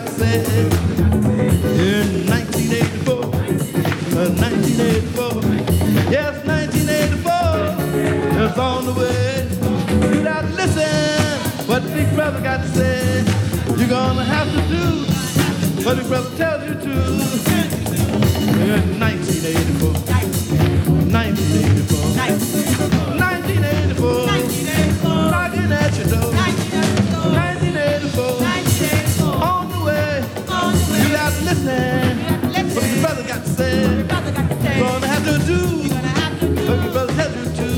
got to say. In 1984, 1984, yes, 1984 is on the way. You got to listen what Big Brother got to say. You're gonna have to do what Big Brother tells you to. In 1984, 1984, 1984, knocking at your door. 1984, on the way. You got to listen what Big Brother got to say. You're gonna have to do what Big Brother tells you to.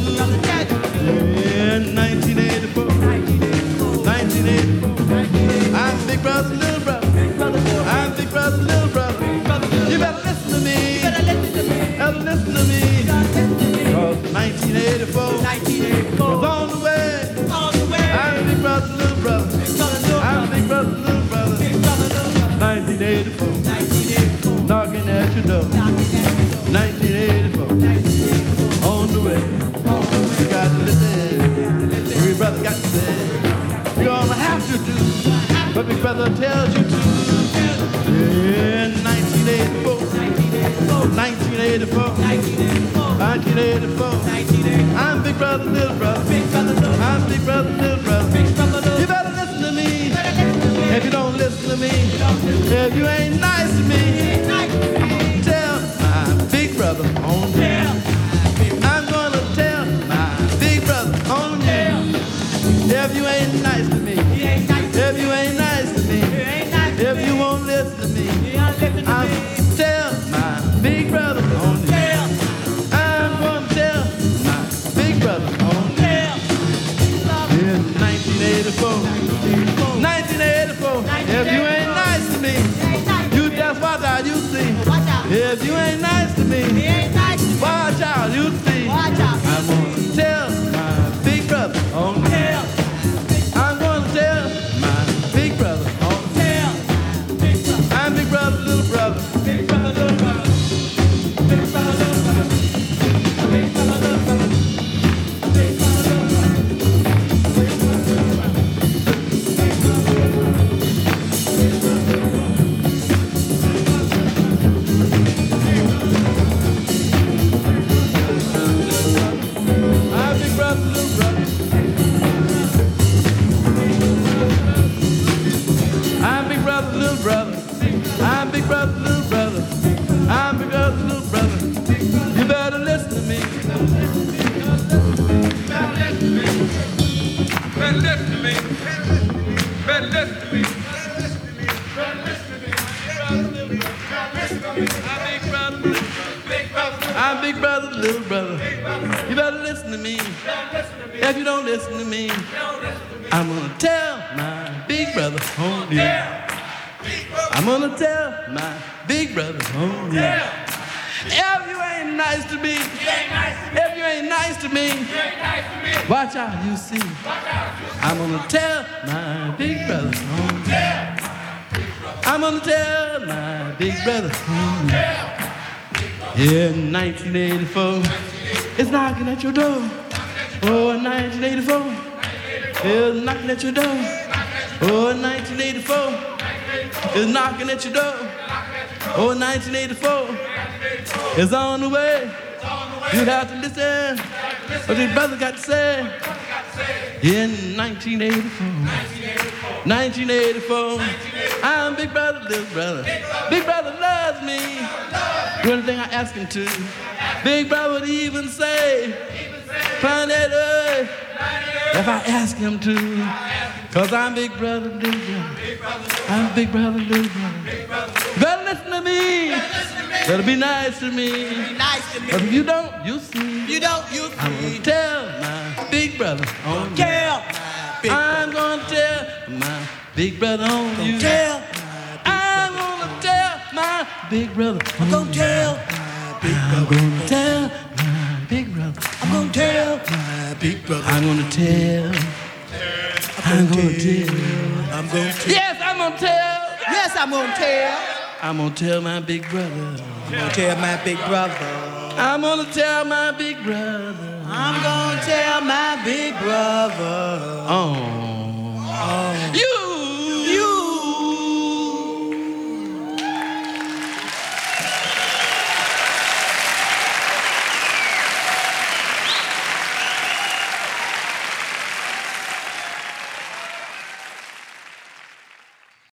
In 1984, 1984, I'm Big Brother's little brother. I'm Big Brother's little brother. You better listen to me. Better listen to me. Cause 1984 is on the way. I'm Big Brother's little brother. I'm Big Brother's little brother. 1984, knocking at your door. 1984, on the way. You got to listen. Big Brother got to say. You're gonna have to do what Big Brother tells you to. In 1984, 1984, 1984, I'm Big Brother's little brother. I'm Big Brother's little brother. You better listen to me. If you don't listen to me, if you ain't nice to me, tell my big brother on you. I'm gonna tell my big brother on you. If you ain't nice to me, if you ain't nice to me, if you won't listen to me, I'm tell my big brother on you. I'm gonna tell my big brother on you. In 1984, 1984, if you ain't nice to me, you just watch out, you see. If you ain't nice to me, watch out, you see. I'm gonna tell my big brother on you. I'm gonna tell my big brother on you. I'm Big Brother's little brother. Big brother, little brother. Big brother, little brother. Big brother, little brother. Big brother, little brother. I'm Big Brother's little brother. I'm Big Brother's little brother. I'm Big Brother's little brother. I'm Big Brother's little brother. You better listen to me. Better listen to me. Better listen to me. Better listen to me. Better listen to me. I'm Big Brother's little brother. You better listen to me. If you don't listen to me, I'm gonna tell my big brother on you. I'm gonna tell my big brother on you. If you ain't nice to me, if you ain't nice to me, watch out, you see. I'm gonna tell my big brother on you. I'm gonna tell my big brother on you. In 1984, it's knocking at your door. Oh, 1984, it's knocking at your door. Oh, 1984, it's knocking at your door. Oh, 1984, it's on the way. You have to listen what your brother got to say. In 1984, 1984, I'm Big Brother, little brother. Big Brother loves me. Do anything I ask him to. Big Brother would even say, Planet Earth, if I ask him to. Cause I'm Big Brother, little brother. I'm Big Brother, little brother. You better listen to me. Better be nice to me. Cause if you don't, you see. I'm gonna tell my big brother on you. I'm gonna tell my big brother on you. I'm gonna tell my big brother. I'm gonna tell my big brother. I'm gonna tell my big brother. I'm gonna tell. Yes, I'm gonna tell. I'm gonna tell. I'm gonna tell my big brother. I'm gonna tell my big brother. I'm gonna tell my big brother. I'm gonna tell my big brother. Oh. You